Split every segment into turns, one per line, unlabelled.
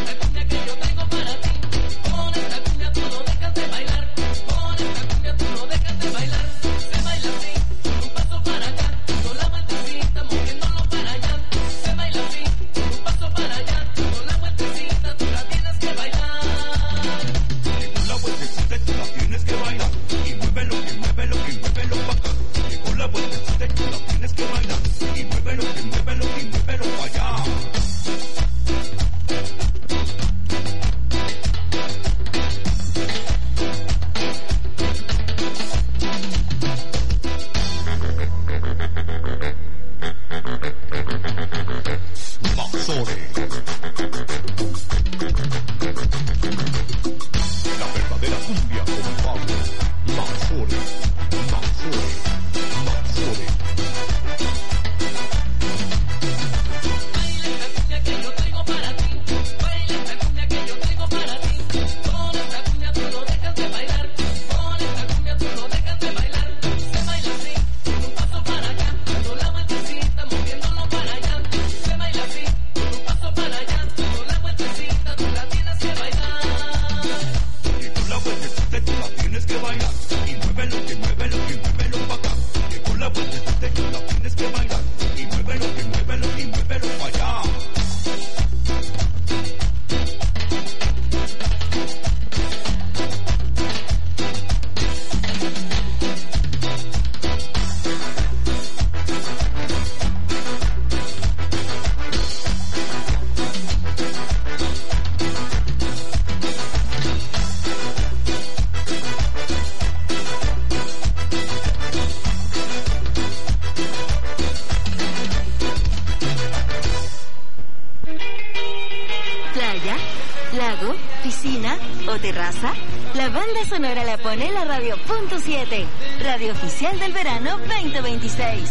terraza? La banda sonora la pone la Radio Punto 7, radio oficial del verano 2026.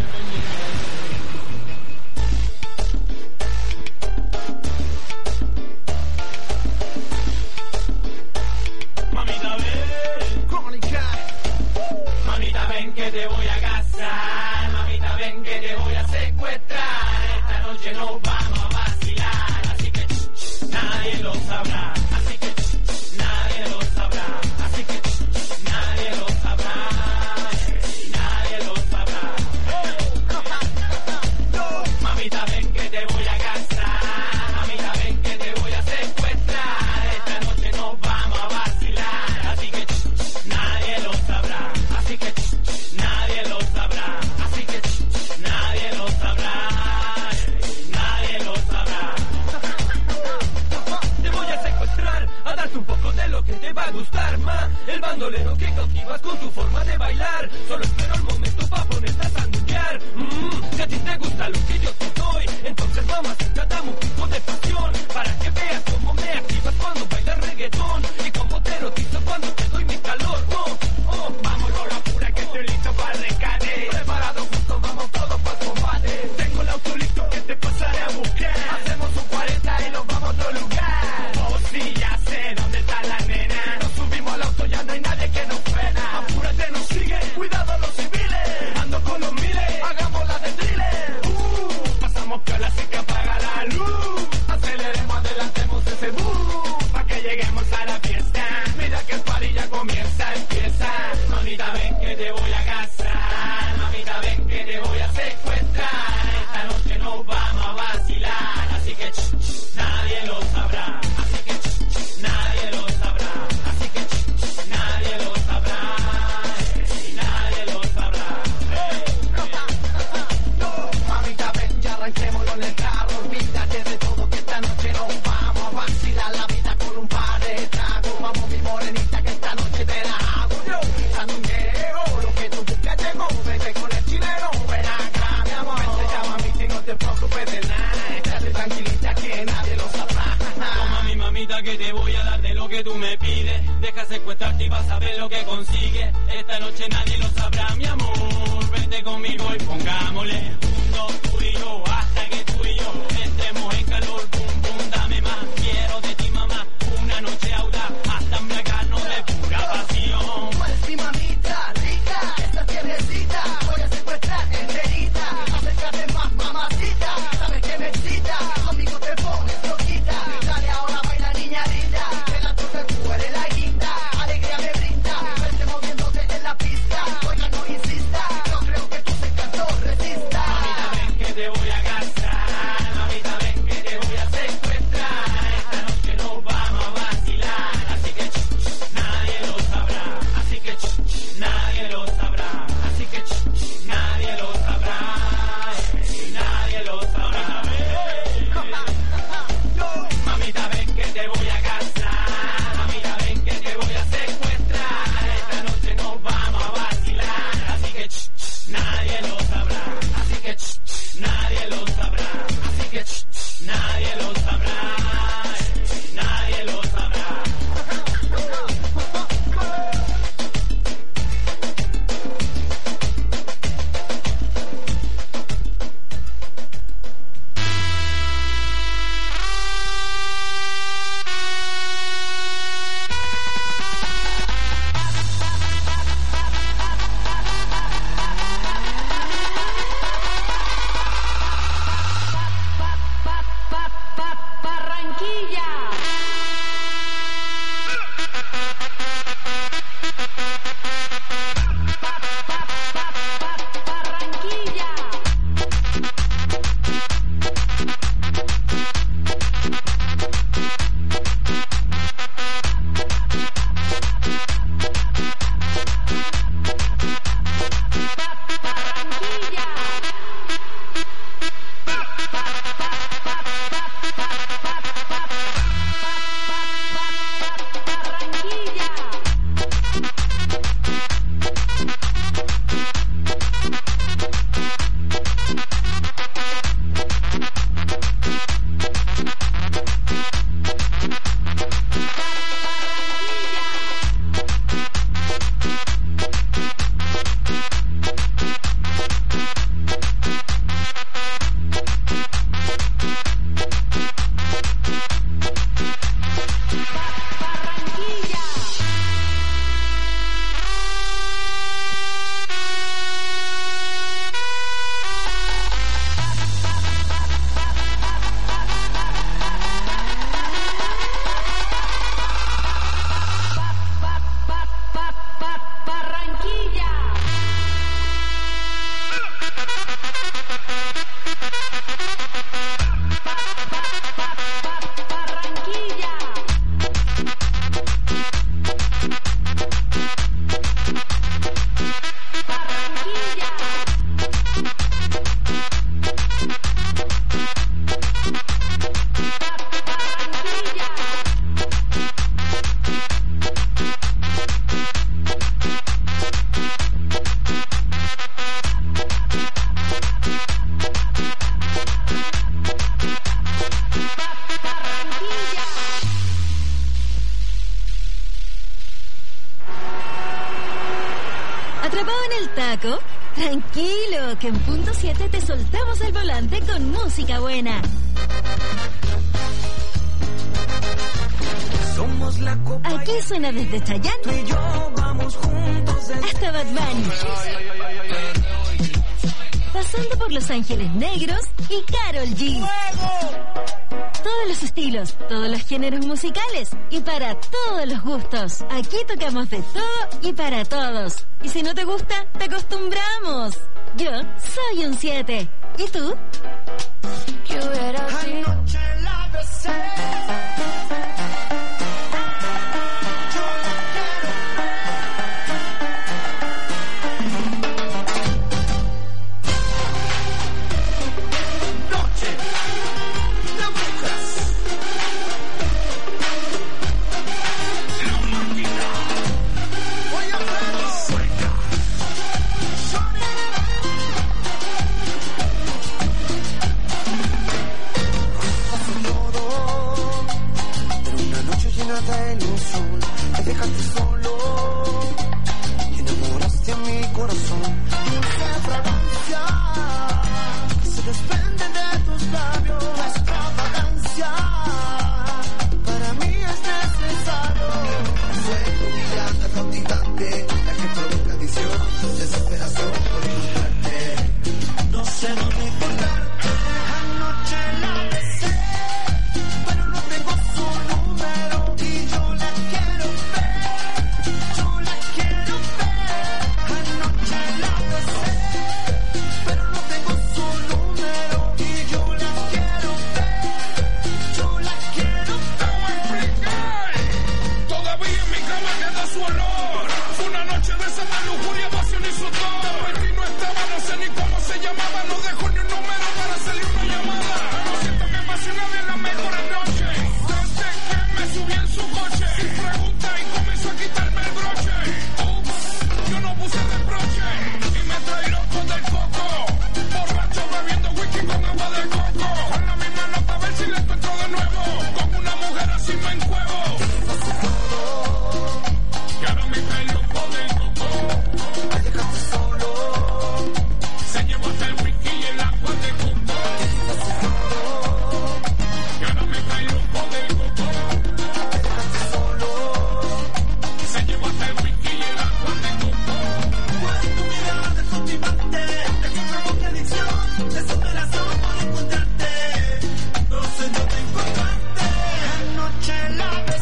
Mamita ven que te voy a casar, mamita ven que te voy a secuestrar, esta noche nos vamos a vacilar, así que nadie lo sabrá, así que nadie lo sabrá, así que nadie lo sabrá, nadie lo sabrá. Mamita ven que te voy a casar, mamita ven que te voy a secuestrar, esta noche nos vamos a vacilar, así que nadie lo sabrá, así que nadie lo sabrá, así que nadie lo sabrá, nadie lo sabrá. Te voy a secuestrar, a darte un poco de lo que te va a gustar, ma. El bandolero que cautivas con tu forma de bailar. Solo espero el momento para ponerte a sanguinear. Si a ti te gusta lo que yo te doy, entonces mamacita dame un poco de pasión, para que veas cómo me activas cuando bailas reggaetón y cómo te erotizo cuando te doy mi calor. Vámonos la pura que estoy listo para el rescate. Preparado juntos, vamos todos para el combate. Tengo el auto listo que te pasaré a buscar. Hacemos un 40 y nos vamos a otro lugar. Oh sí, ya sé dónde está la nena. Nos subimos al auto, ya no hay nadie que nos frena. Apúrate, nos sigue, cuidado los civiles. Ando con los miles, hagamos la de thriller. Pasamos piola así que apaga la luz. Aceleremos, adelantemos ese bus, pa' que lleguemos a la fiesta. Mira que el party ya comienza, empieza. Mamita ven que te voy a casar, mamita ven que te voy a secuestrar, esta noche nos vamos a vacilar, así que nadie lo sabrá, así que nadie lo sabrá, así que nadie lo sabrá, nadie lo sabrá. Mamita ven, ya arranquémoslo en el carro, olvídate de todo que esta noche nos vamos a vacilar la vida con un par de tragos. Vamos mi morenita que esta noche te la hago yo, sandungueo, lo que tú buscas llegó, vete con el chileno, ven acá mi amor, vente ya mamita y no te preocupes de nada, estate tranquilita que nadie lo sabrá. Toma mi mamita que te voy a dar de lo que tú me pides, deja secuestrarte y vas a ver lo que consigues, esta noche nadie lo sabrá mi amor, vente conmigo y pongámosle 1, 2, tú y yo, hasta que tú y yo entremos en calor, boom, boom, dame más, quiero de ti mamá, una noche audaz, hasta embriagarnos de pura pasión.
Tú eres mi mamita rica, esta tiernecita, voy a secuestrar enterita, acércate más mamacita, sabes que me excita, conmigo te pones loquita, dale ahora.
Paco? Tranquilo, que en punto 7 te soltamos el volante con música buena.
Somos la copa.
Aquí suena desde Chayanne
Tú y yo vamos juntos
hasta Bad Bunny, pasando por Los Ángeles Negros y Karol G. Todos los estilos, todos los géneros musicales y para todos los gustos. Aquí tocamos de todo y para todos. Y si no te gusta, te acostumbramos. Yo soy un 7. ¿Y tú?
¿Qué hubiera sido? Anoche la besé. De ilusión, me dejaste solo y enamoraste a mi corazón. Dulce fragancia que se desprende de tus labios. La extravagancia para mí es necesario. Fuego brillante, cautivante, la que provoca adicción, desesperación por encontrarte. No sé dónde encontrarte. Anoche la besé, pero no tengo su número. Anoche la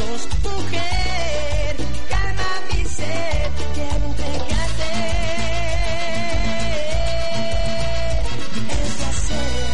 brazos, mujer, calma mi sed, quiero entregarte el placer.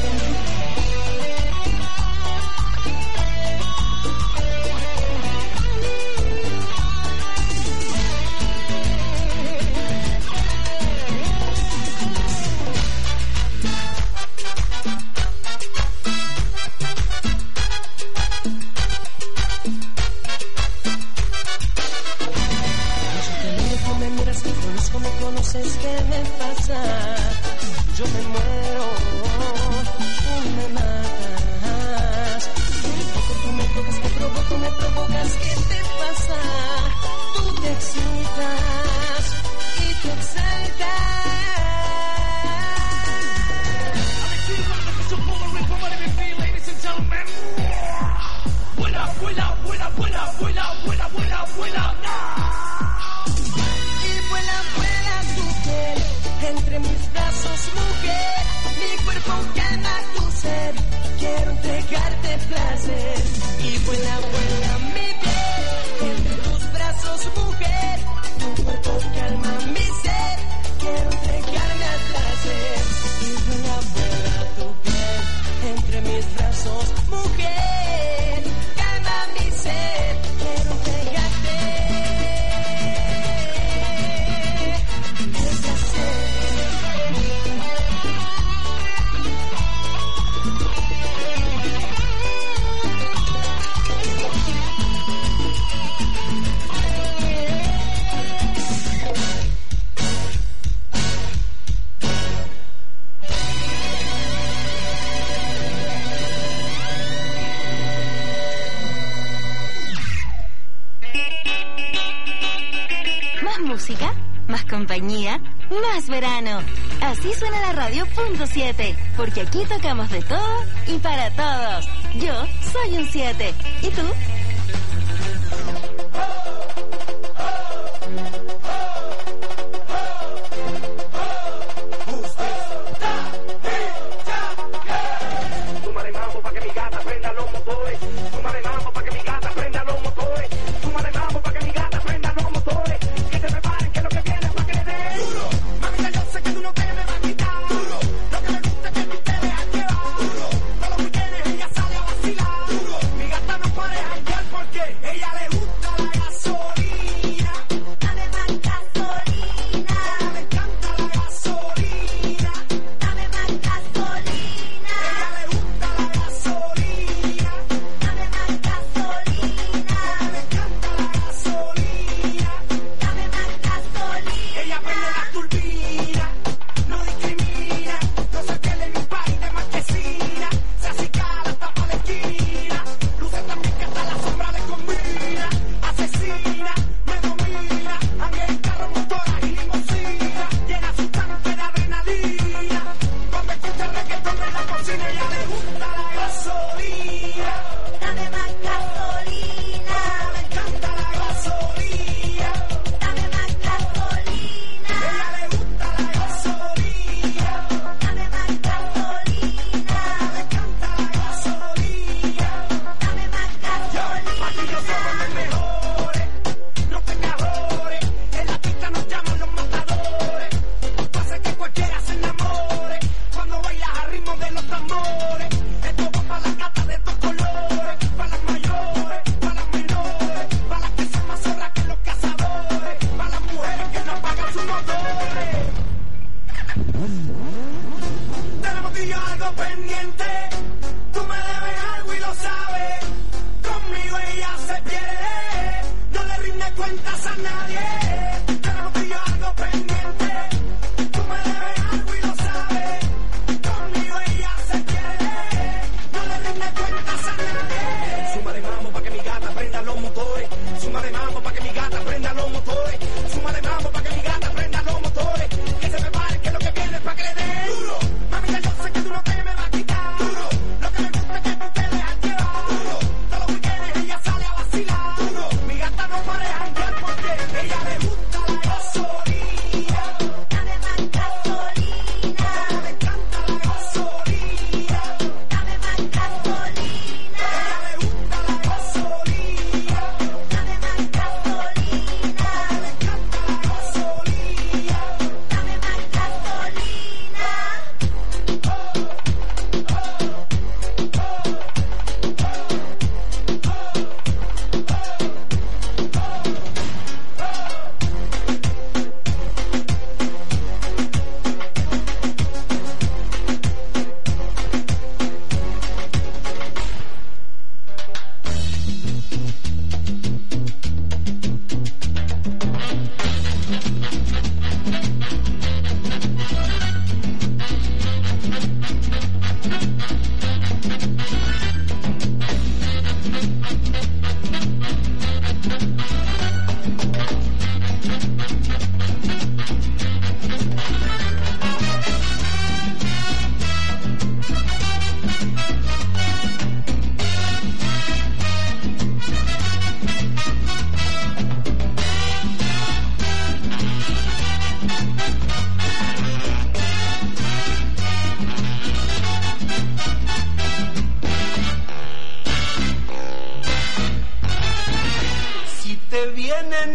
¿Cómo conoces qué me pasa? Yo me muero, tú me matas. Tú me tocas, te provoco, me provocas. ¿Qué te pasa? Tú te excitas y te exaltas.
Vuela, vuela, vuela, vuela, vuela, vuela, vuela, vuela.
Vuela, vuela tu piel entre mis brazos, mujer. Mi cuerpo calma tu ser. Quiero entregarte placer. Y vuela, vuela mi piel entre tus brazos, mujer. Tu cuerpo calma mi ser. Quiero entregarme al placer. Y vuela, vuela tu piel entre mis brazos, mujer. Calma mi ser. Quiero entregarte.
Más música, más compañía, más verano. Así suena la radio .7, porque aquí tocamos de todo y para todos. Yo soy un 7. ¿Y tú?
Súmale mambo pa' que mi gata prenda los motores. Súmale mambo pa' que mi gata prenda los motores. Súmale mambo pa' que mi gata prenda los motores. Que se preparen que lo que viene pa' que le den duro. Mamita, yo sé que tú no te me vas a quitar duro. Lo que me gusta es que tú te dejas llevar duro. Todos los weekends ella sale a vacilar duro. Mi gata no puede janguear porque ella le gusta la gasolina.
Dame más gasolina.
Le encanta la gasolina.
Dame más gasolina.
Ella le gusta la gasolina.
Dame más gasolina.
Le encanta la gasolina.
Dame más gasolina.
Ella prende la turbina, no discrimina, no se pierde en un país de marquesina, se acicala hasta pa' la esquina, luce también que hasta la sombra le combina, asesina, me domina, anda en carro, motora y limosina, llena su tanque de adrenalina, cuando escucha el reggaetón en la cocina, ella le gusta la gasolina,
Dame más gasolina.
le encanta la gasolina,
Dame más gasolina.
ella le gusta la gasolina.
Dame más gasolina.
Le encanta la gasolina.
Dame más gasolina.
Aquí no somos los mejores, no tenga errores. En la pista nos llaman los matadores. Pasa que cualquiera se enamore cuando bailas al ritmo de los tambores. Esto va para las gatas de estos colores, para las mayores, para las menores, para las que son más zorras que los cazadores, para las mujeres que no apagan sus motores. Tenemos tú y yo algo pendiente. Tú me debes algo y lo sabes. Conmigo ella se pierde. No le rinde cuentas a nadie. Tenemos tú y yo algo pendiente. Tú me debes algo y lo sabes. Conmigo ella se pierde. No le rinde cuentas a nadie. Súmale mambo pa' que mi gata prenda los motores. Súmale mambo pa' que mi gata prenda los motores. Súmale mambo pa' que mi gata prenda los motores. Que se preparen que lo que viene es pa' que le den duro. Mamita, yo sé que tú no te me vas a quitar duro.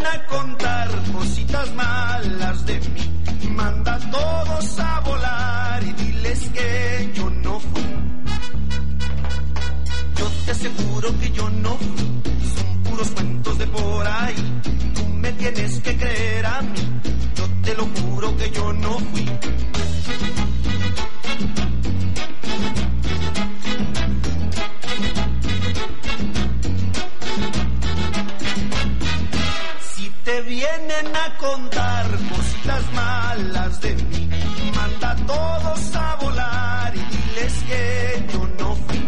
vienen a contar cositas malas de mí, manda a todos a volar y diles que yo no fui. Yo te aseguro que yo no fui, son puros cuentos de por ahí. Tú me tienes que creer a mí, yo te lo juro que yo no fui. Si te vienen a contar cositas malas de mí, manda a todos a volar y diles que yo no fui.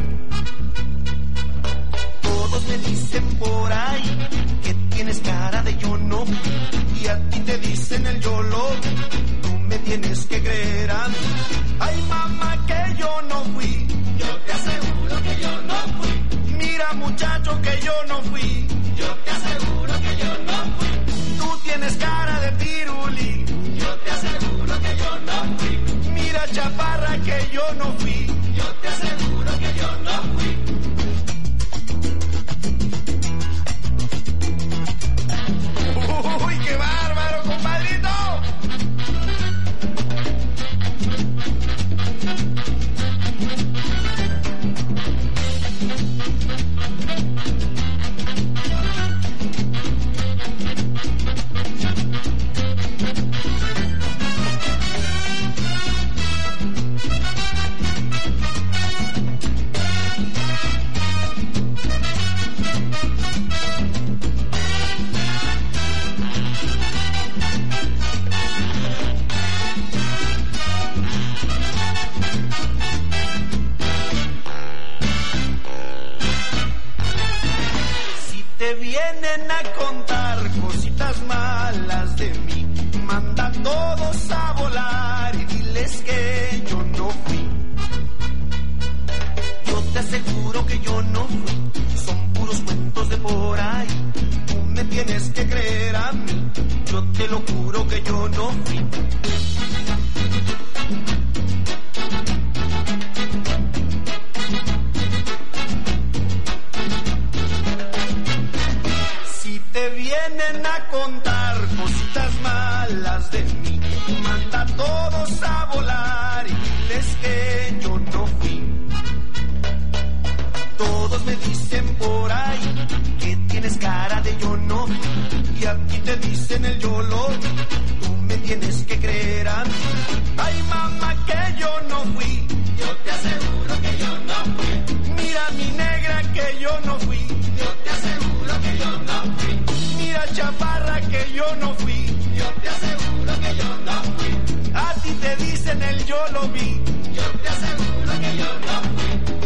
Todos me dicen por ahí que tienes cara de yo no fui, y a ti te dicen el yo lo vi. Tú me tienes que creer a mí. Ay, mamá, que yo no fui. Yo te aseguro que yo no fui. Mira, muchacho, que yo no fui. Yo te aseguro que yo no fui. Tú tienes cara de piruli. Yo te aseguro que yo no fui. Mira, chaparra, que yo no fui. Yo te aseguro que yo no fui. ¡Uy, qué bárbaro, compadrito! Vienen a contar cositas malas de mí, manda a todos a volar y diles que yo no fui. Yo te aseguro que yo no fui, son puros cuentos de por ahí. Tú me tienes que creer a mí, yo te lo juro que yo no fui. Te vienen a contar cositas malas de mí, manda a todos a volar y diles que yo no fui. Todos me dicen por ahí que tienes cara de yo no fui, y a ti te dicen el yo lo vi. Tú me tienes que creer a mí. Ay, mamá, que yo no fui. Yo te aseguro que yo no fui. Mira, mi negra, que yo no fui. Yo te aseguro que yo no fui. Mira, chaparra, que yo no fui. Yo te aseguro que yo no fui. A ti te dicen el yo lo vi. Yo te aseguro que yo no fui.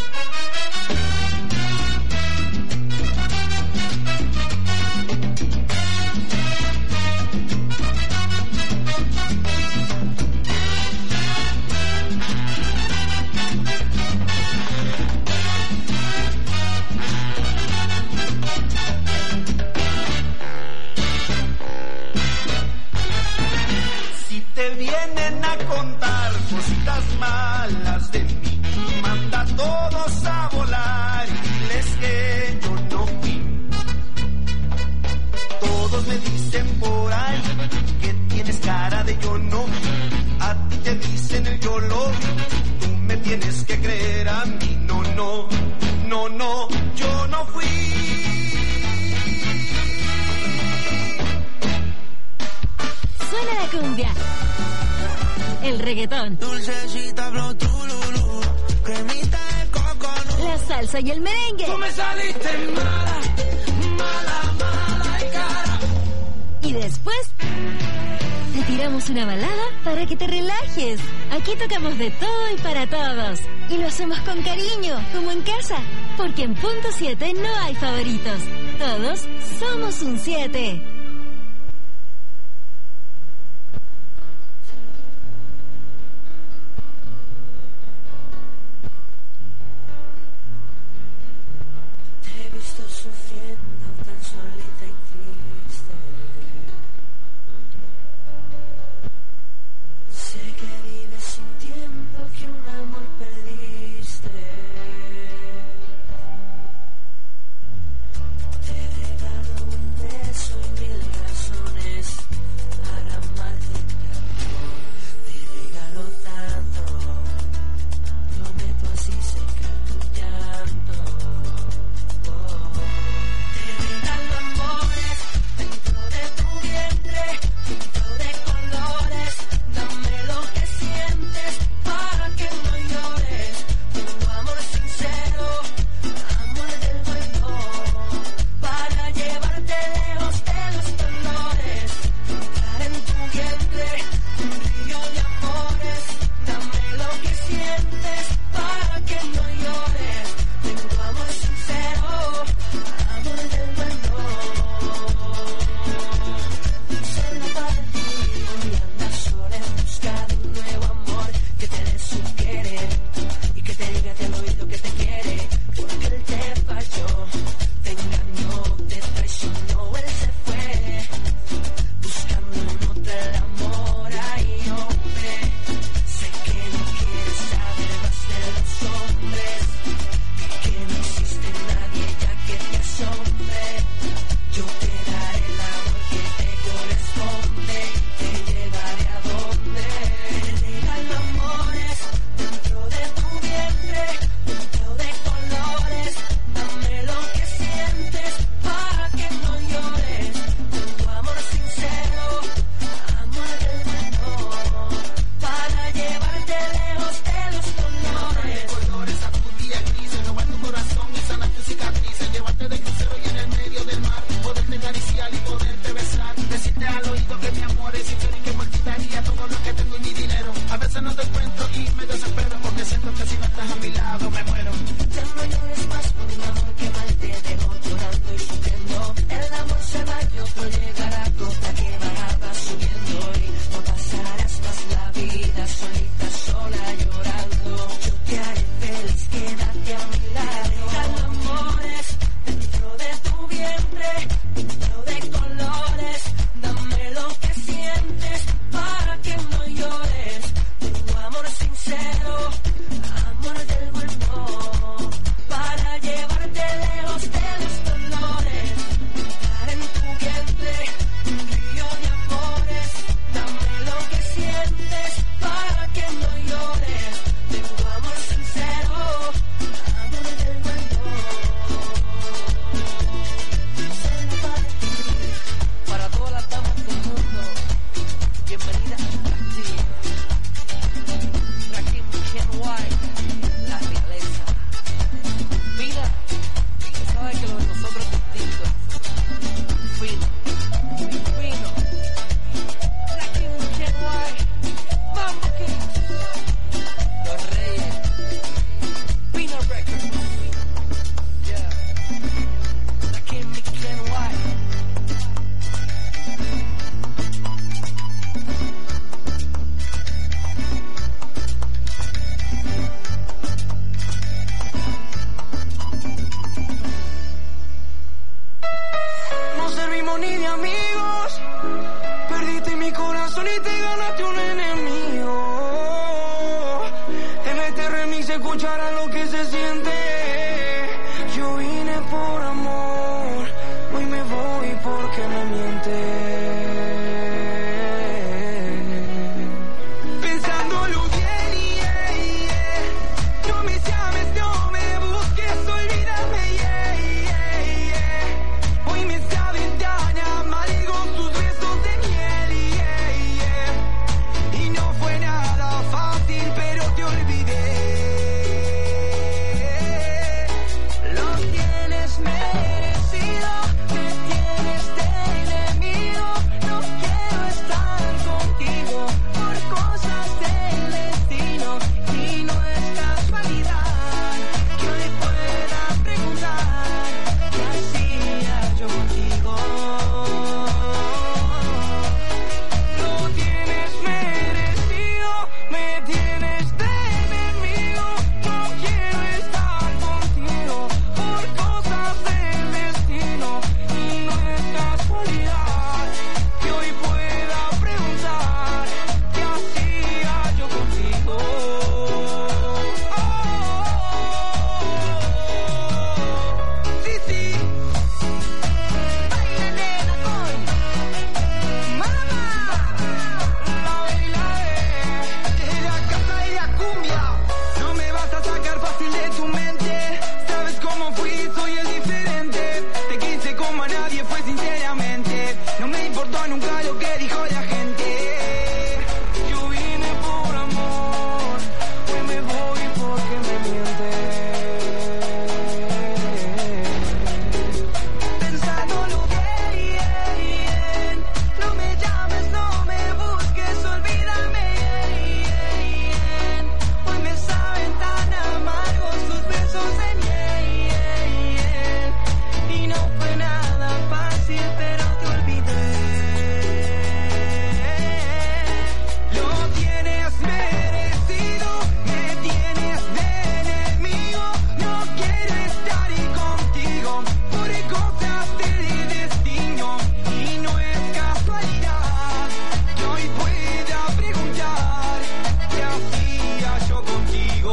Te vienen a contar cositas malas de mí, manda a todos a volar y diles que yo no fui. Todos me dicen por ahí que tienes cara de yo no fui, a ti te dicen el yo lo vi. Tú me tienes que creer a mí. No, no, no, no, yo no fui.
Suena la cumbia, el reggaetón,
Dulcecita, flow, tululú, cremita de coco,
la salsa y el merengue.
Tú me saliste mala, mala, mala y cara.
Y después te tiramos una balada para que te relajes. Aquí tocamos de todo y para todos. Y lo hacemos con cariño, como en casa. Porque en punto 7 no hay favoritos. Todos somos un 7.
Sufriendo tan solita y triste. Sé que vives sintiendo que un amor perdiste. Te he dado un beso y 1000
no te encuentro y me desespero porque siento que si no estás a mi lado me muero.
Ya no llores más por un amor que mal te dejó llorando y sufriendo. El amor se va y otro llegará, gota que va subiendo y no pasarás más la vida solita, sola llorando. Yo te haré feliz, quédate a mi lado. Regalo amores dentro de tu vientre, dentro de colores. Dame lo que sientes para que no llores. Tengo amor sincero, amor del bueno, para llevarte lejos de los dolores. Estar en tu vientre, un río de amores. Dame lo que sientes para que no llores. Tengo amor sincero, amor del bueno. Solo para ti, para todas las damas del mundo. Bienvenidas a Castillo. Rakim Kenway, la realeza. Mira, tú sabes que lo de nosotros es distinto. Fino, fino. Rakim Kenway, Mambo King. Los Reyes. Pino Records. Yeah. Rakim Kenway.
No servimos ni de amigos. Perdiste mi corazón y te ganaste un enemigo. En este remix escucharás lo que se siente. Yo vine por amor, hoy me voy porque me mientes. Pensándolo bien, no me llames, no me busques, olvídame, hoy me saben tan amargos tus besos de miel, y no fue nada fácil, pero te olvidé. Lo tienes merecido, me tienes de enemigo. No quiero estar contigo por cosas del destino, y no es casualidad que hoy pueda preguntar qué hacía yo contigo. Lo tienes merecido, me tienes de enemigo. No quiero estar contigo por cosas del destino, y no es casualidad que hoy pueda preguntar qué hacía yo contigo. Sí, sí. Baila, nena, con mamá. La baila de la casa de la cumbia. No me vas a sacar fácil de tu mente. Sabes cómo fui, soy el diferente. Te quise como a nadie fue sinceramente. No me importó nunca lo que dijo la gente. Yo vine por amor, hoy me voy porque me mientes. Pensándolo bien, no me llames, no me busques, olvídame, hoy me saben tan amargos tus besos de miel, y no fue nada fácil, pero te olvidé. Lo tienes merecido, me tienes de enemigo. No quiero estar contigo por cosas del destino, y no es casualidad que hoy pueda preguntar qué hacía yo contigo.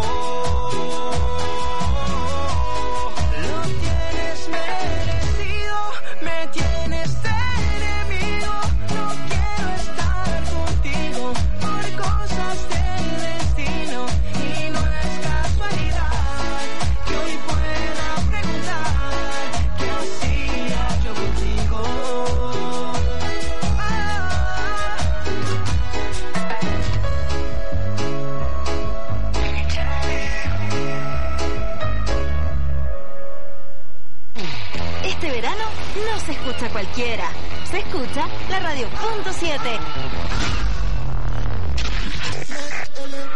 Lo tienes merecido, me tienes de enemigo. No quiero estar contigo por cosas del destino, y no es casualidad que hoy pueda preguntar qué hacía yo contigo.
Este verano no se escucha cualquiera, se escucha la radio .7.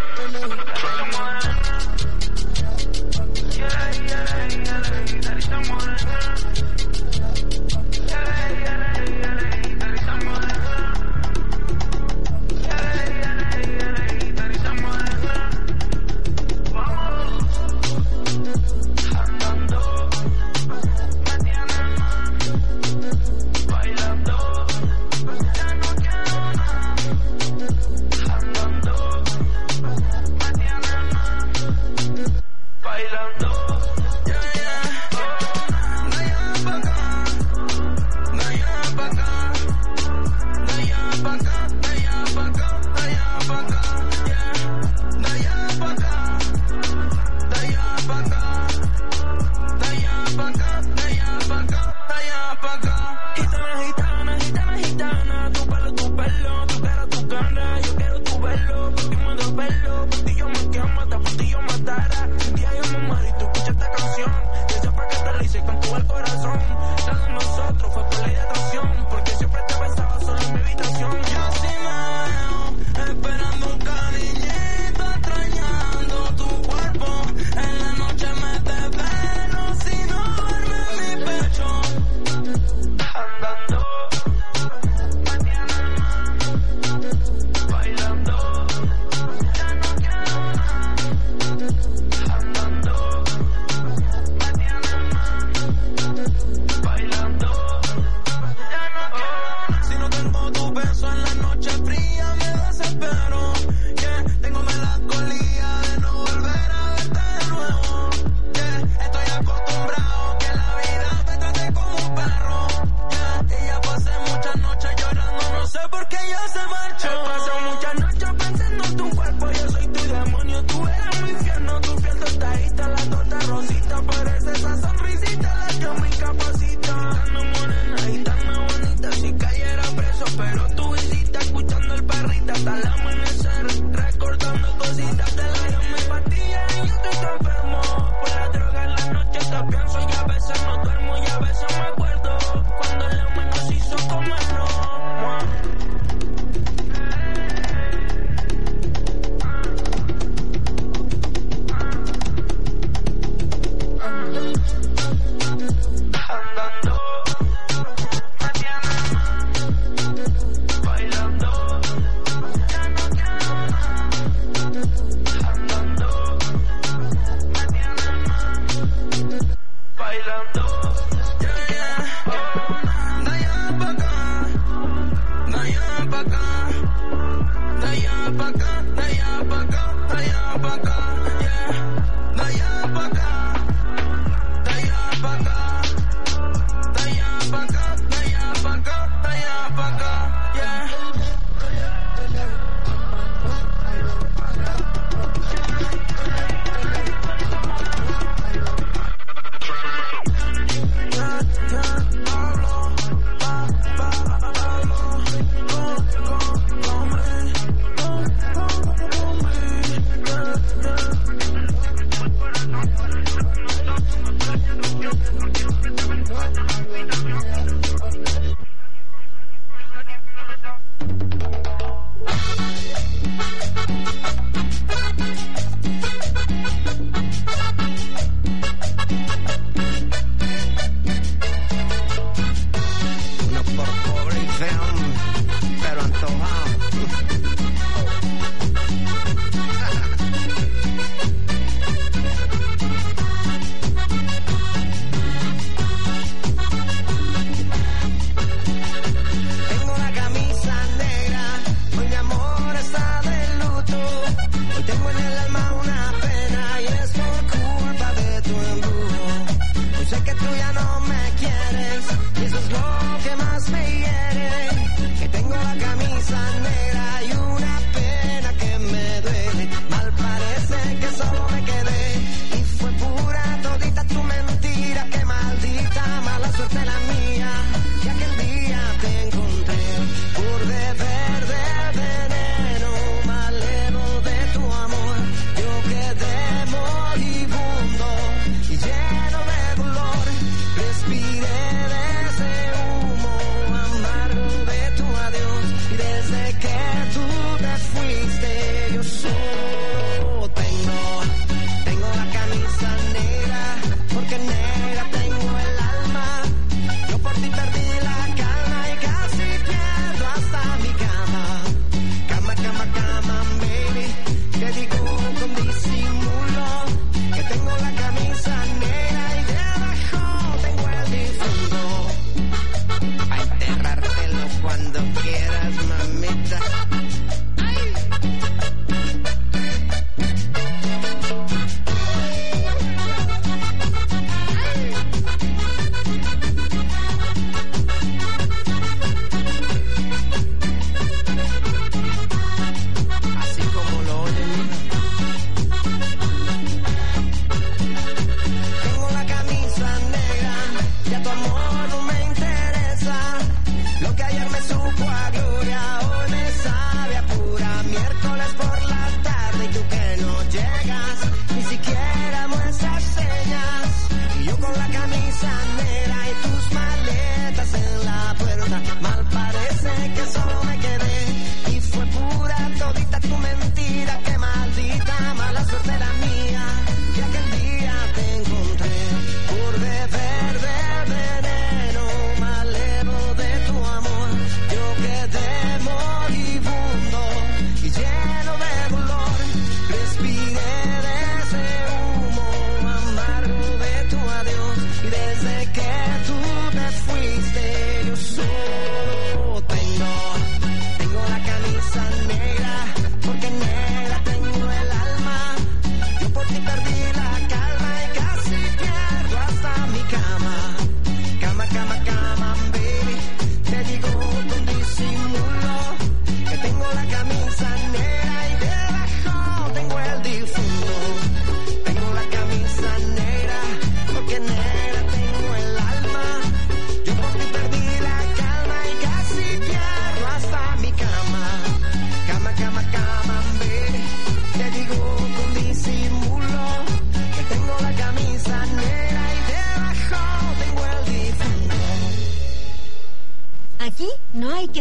bailando.
Desde que tú te fuiste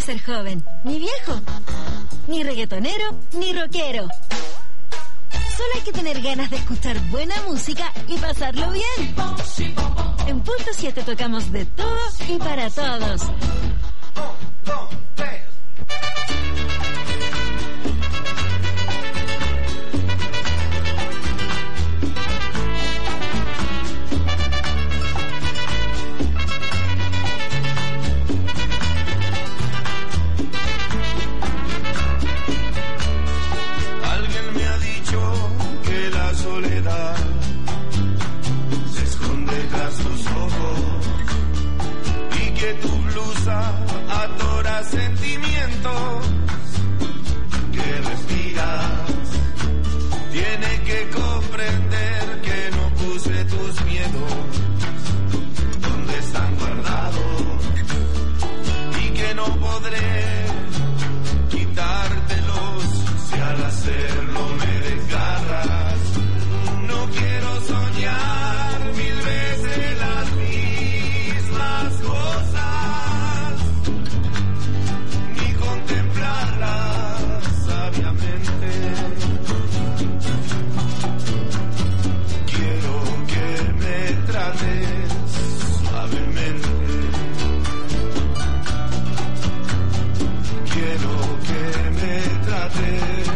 ser joven, ni viejo, ni reggaetonero, ni rockero. Solo hay que tener ganas de escuchar buena música y pasarlo bien. En Punto 7 tocamos de todo y para todos.
Se esconde tras tus ojos y que tu blusa atora sentimientos que respiras. Tiene que comprender que no puse tus miedos donde están guardados y que no podré quitártelos si al hacerlo me desgarras. No quiero soñar mil veces las mismas cosas, ni contemplarlas sabiamente. Quiero que me trates suavemente. Quiero que me trates.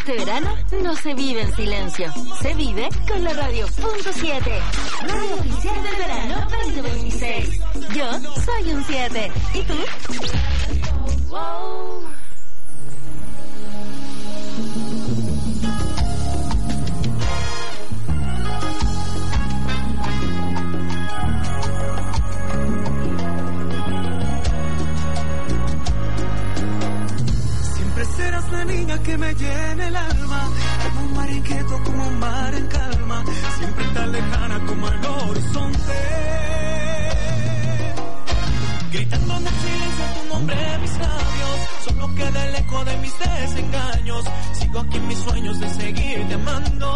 Este verano no se vive en silencio, se vive con la Radio.7, radio oficial del verano 2026. Yo soy un 7. ¿Y tú? Wow.
Serás la niña que me llena el alma, como un mar inquieto, como un mar en calma, siempre tan lejana como el horizonte. Gritando en el silencio tu nombre en mis labios, solo queda el eco de mis desengaños. Sigo aquí en mis sueños de seguirte amando.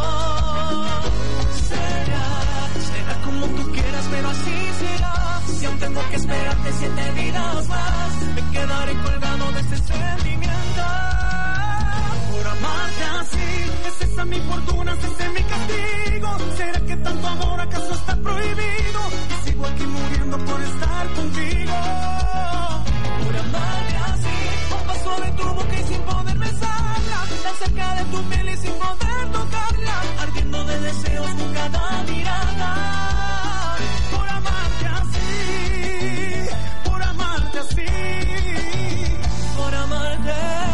Será como tú quieras, pero así será. Si aún tengo que esperarte 7 vidas más, me quedaré colgado de este sentimiento. Por amarte así, es esa mi fortuna, es ese mi castigo. ¿Será que tanto amor acaso está prohibido? Y sigo aquí muriendo por estar contigo. Por amarte así, un paso de tu boca y sin poder besarla, tan cerca de tu piel y sin poder tocarla, ardiendo de deseos con cada mirada. Por amarte así, por amarte así, por amarte.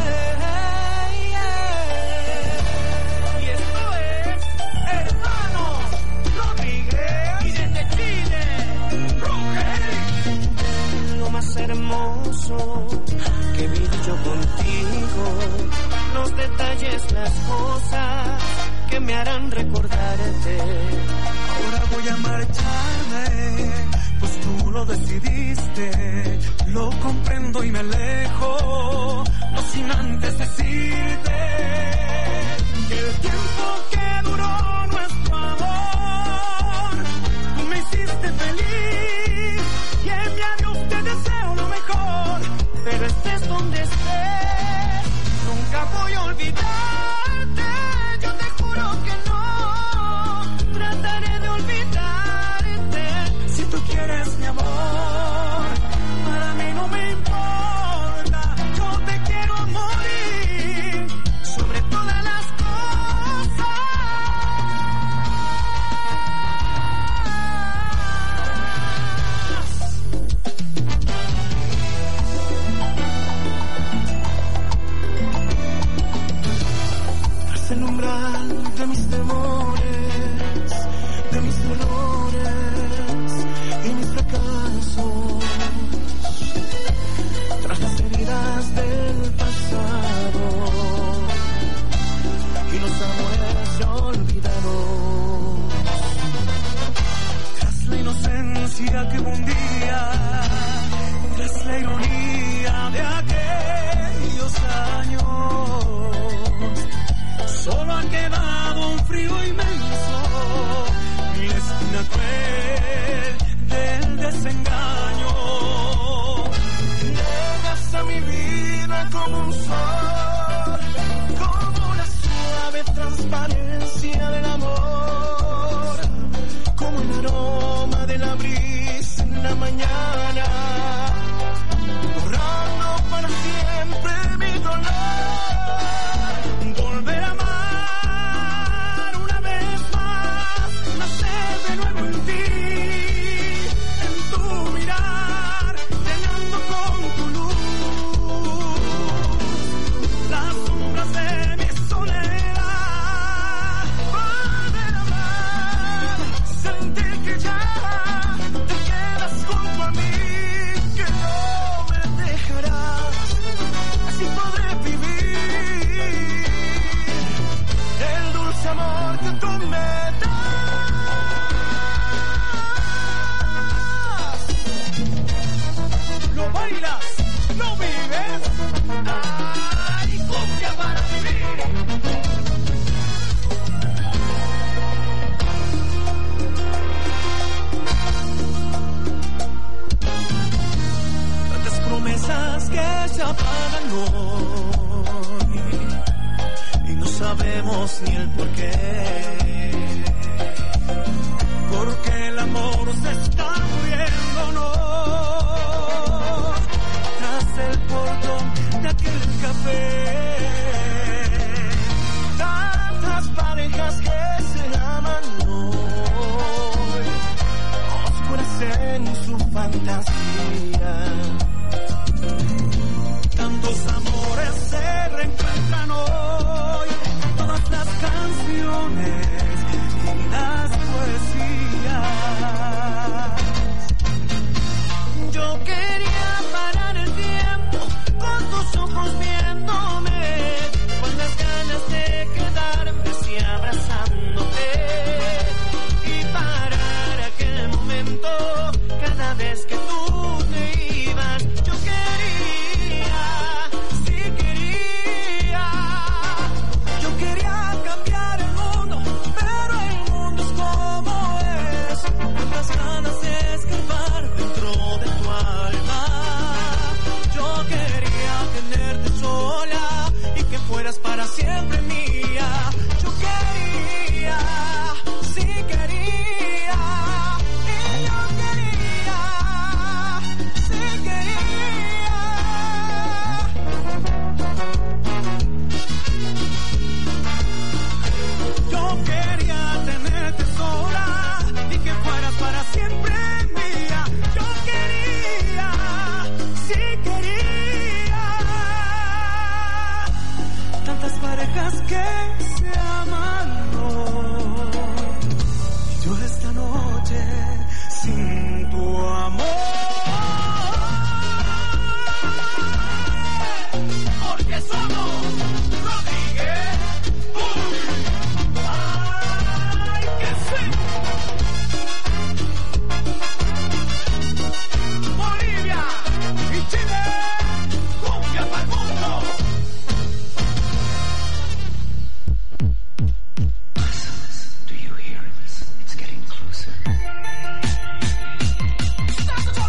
Y esto es Hermanos Rodríguez y desde Chile, Roque. Lo más hermoso que viví yo contigo, los detalles, las cosas que me harán recordarte. Ahora voy a marcharme, pues tú lo decidiste. Lo comprendo y me alejo, no sin antes decirte que el tiempo que duró nuestro amor, tú me hiciste feliz y en mi adiós te deseo lo mejor. Pero estés donde estés, nunca voy a olvidarte. Yo te juro que no trataré de olvidarte. Si tú quieres mi amor, para mí no me importa. Yo te quiero morir sobre todas las cosas. Tras el umbral de mis temores, de mis dolores y mis fracasos, tras las heridas del pasado y los amores ya olvidados, tras la inocencia que hubo un día, tras la ironía de aquellos años, solo ha quedado un frío inmenso y la esquina cruel del desengaño. Llegas a mi vida como un sol, como la suave transparencia del amor, como el aroma de la brisa en la mañana, borrando para siempre mi dolor. Volver a amar una vez más, nacer de nuevo en ti, en tu mirar, llenando con tu luz las sombras de mi soledad. Volver a amar, sentir que ya te quedas junto a mí, que no me dejarás, así podré vivir el dulce amor que tú me das. Lo bailas, lo vives. Ay, cumbia para vivir. Tantas promesas que se apagan hoy y no sabemos ni el porqué, porque el amor se está muriendo, no. Tras el portón de aquel café, para siempre mía. Yo quería, sí quería, y yo quería, sí quería. Yo quería tenerte sola y que fueras para siempre mía. Yo quería, sí quería. Tantas parejas que se aman hoy. Yo esta noche sin tu amor. Porque somos Rodríguez. ¡Ay, qué sí! Bolivia y Chile, cumbia para el mundo.
Do you hear this? It's getting closer.
Stop the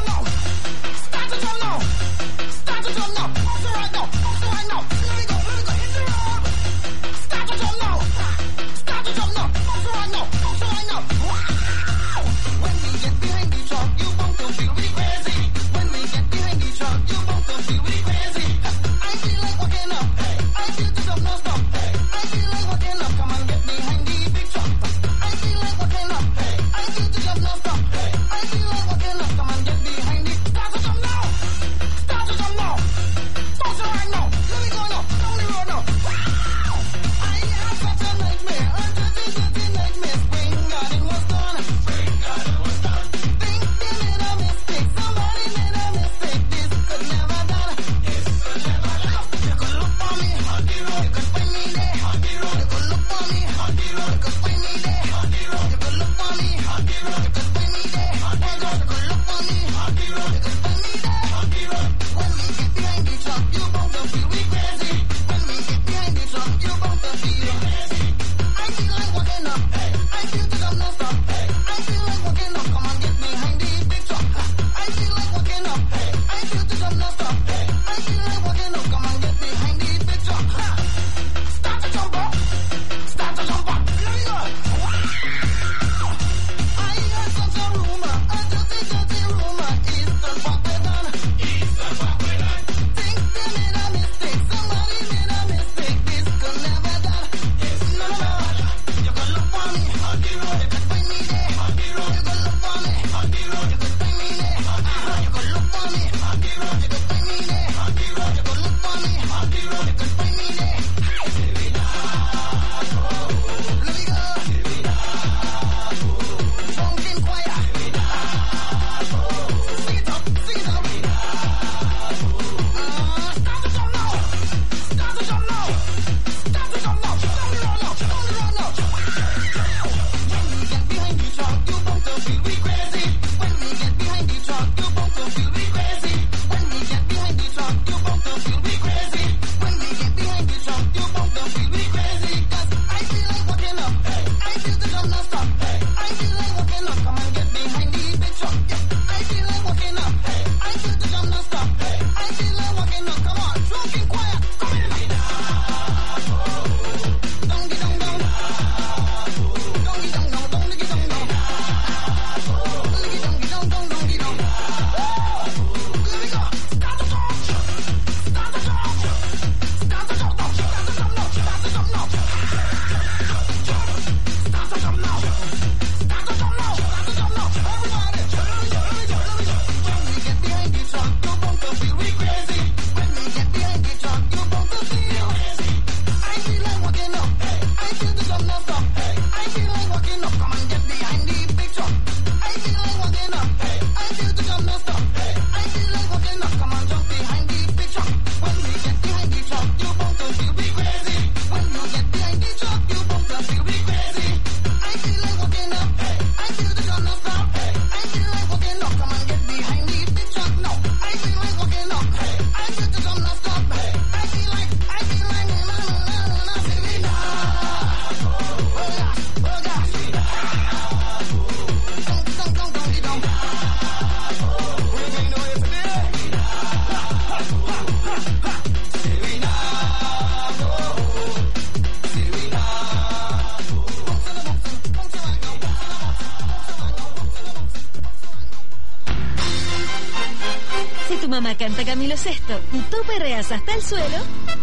esto y tú perreas hasta el suelo,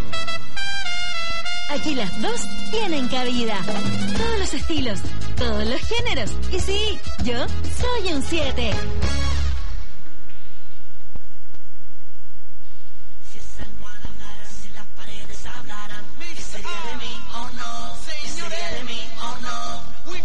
aquí las dos tienen cabida. Todos los estilos, todos los géneros. Y sí, yo soy un 7.
Si esa almohada hablara, si las paredes hablaran, ¿qué sería de mí o no? ¿Qué sería de mí o no?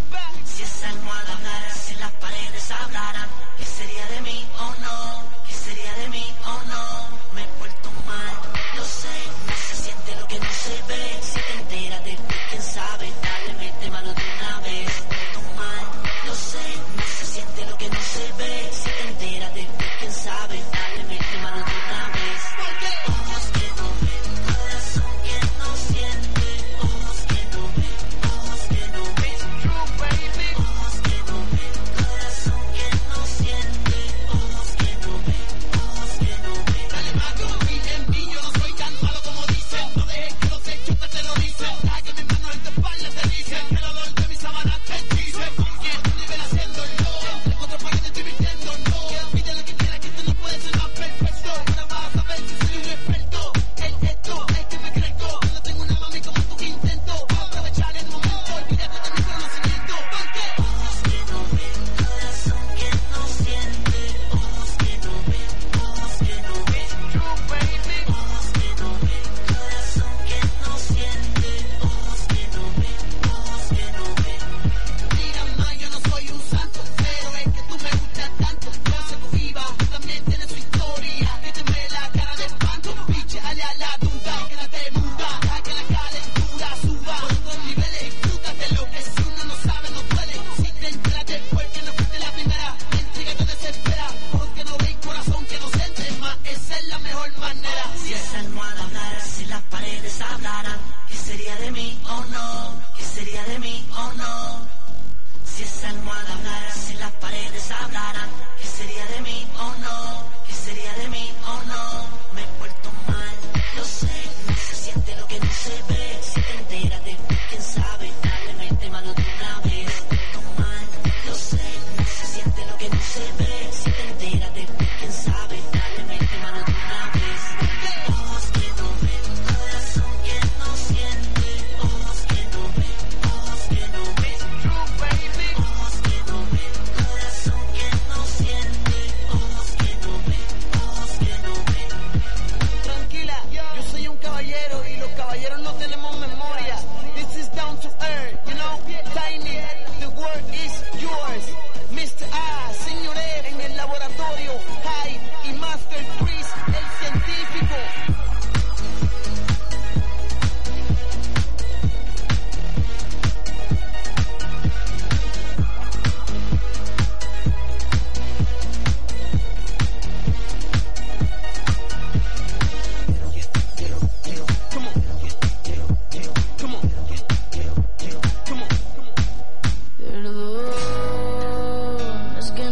Si esa almohada hablara, si las paredes hablaran, ¿qué sería de mí o no? ¿Qué sería de mí o no? Me he puesto mal, lo sé, no se siente lo que no se ve. Si te enteras de quién sabe, dale, mete mano de una vez. Me he puesto mal, lo sé, no se siente lo que no se ve. Si te enteras de quién sabe, dale, mete mano de una vez. Porque ojos que no ven, corazón que no siente, ojos que no ven, ojos que no ven, true baby, ojos que no ven, corazón que no siente, ojos que no ven, ojos que no ven. Dale más que no miren, y yo no soy tan malo como dicen, no dejes que los hechos te terroricen, deja que mis manos en tu espalda te dicen, que el olor de mis sábanas te dicen, y en tu nivel haciéndolo, entre cuatro paredes divirtiéndonos, que pide lo que quiera, que tú no puedes ser más perfecto, ahora vas a ver si soy un experto, el esto es que me crezco, yo no tengo una mami como tú que intento, aprovechar el momento, olvídate de mi conocimiento, porque ojos que no ven, corazón que no siente, ojos que no ven, ojos que no ven, true baby, ojos que no ven, corazón que no siente, ojos que no ven, ojos que no ven. Mira, ma, yo no soy un santo, pero es que tú me gustas tanto, yo sé tu viva, tú también tienes tu historia, méteme la cara de espanto, biche, ale a la duda, quédate muda, deja que la calentura suba, por otros niveles disfrútate lo que si uno no sabe no duele, si te enteras después que no fuiste la primera, la intriga te desespera, ojos que no ven, corazón que no siente, más esa es la mejor manera. Si esa almohada hablara, si las paredes hablaran, ¿qué sería de mí o no? ¿Qué sería de mí o no? Si esa almohada hablara, si las paredes hablaran, ¿qué sería de mí o no? ¿Qué sería de mí o no? Me he puesto mal, lo sé, no se siente lo que no se ve.